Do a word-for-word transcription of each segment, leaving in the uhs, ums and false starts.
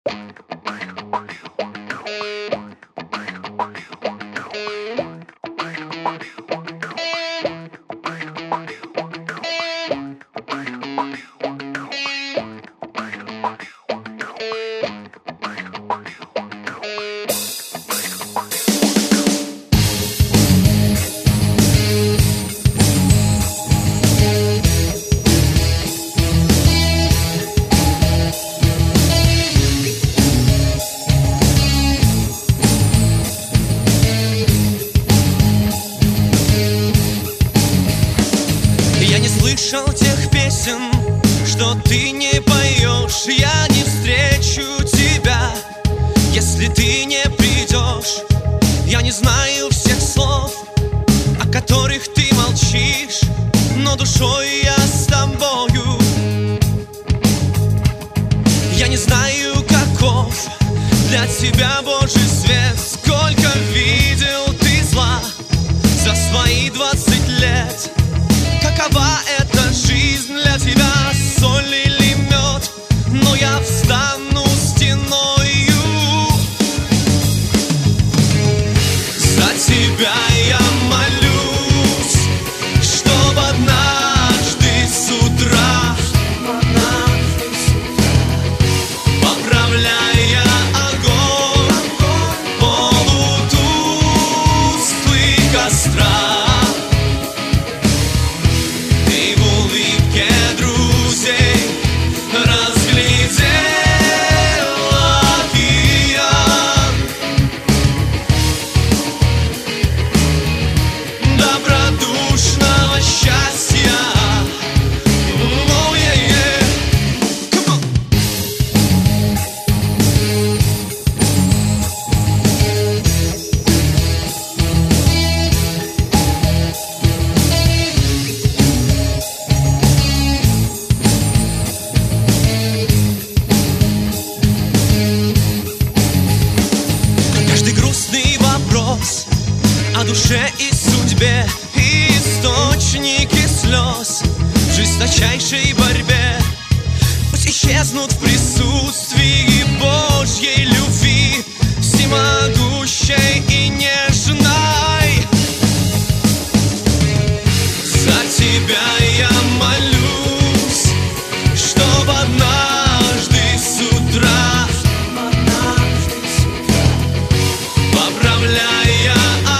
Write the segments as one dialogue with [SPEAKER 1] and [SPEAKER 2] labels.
[SPEAKER 1] Я не слышал тех песен, что ты не поешь. Я не встречу тебя, если ты не придешь. Я не знаю всех слов, о которых ты молчишь, но душой я с тобою. Я не знаю, каков для тебя Божий свет. Сколько видел ты зла за свои двадцать лет. Какова эта жизнь для тебя, соль или мед? Но я встану стеною. За тебя я молюсь, чтоб однажды с утра, поправляя огонь полутусклый костра, о душе и судьбе, и источники слез в жесточайшей борьбе пусть исчезнут в присутствии Божьей любви, всемогущей и нежной. За тебя я молюсь, чтоб однажды с утра, поправляя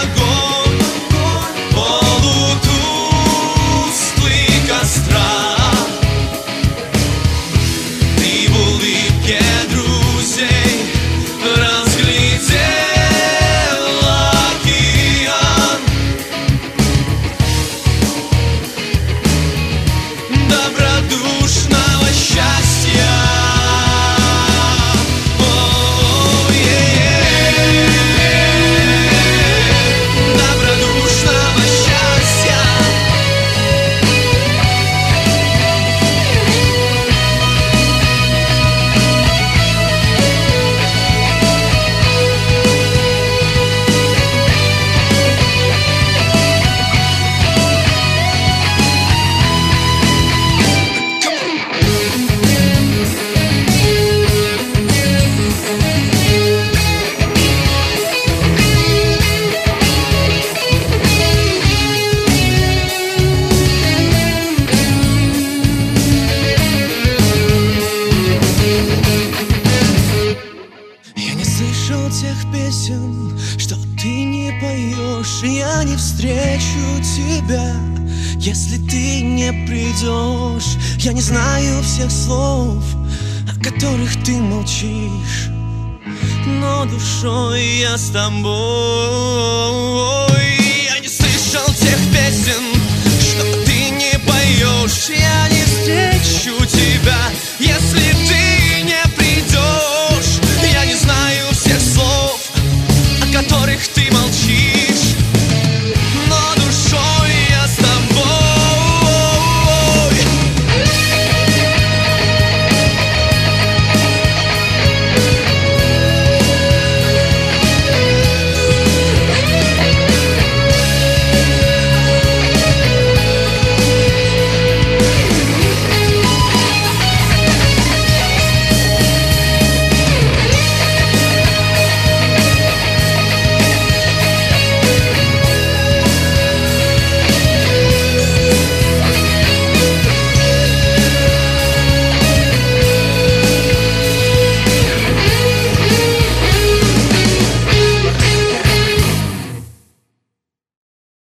[SPEAKER 1] тех песен, что ты не поешь. Я не встречу тебя, если ты не придешь. Я не знаю всех слов, о которых ты молчишь, но душой я с тобой.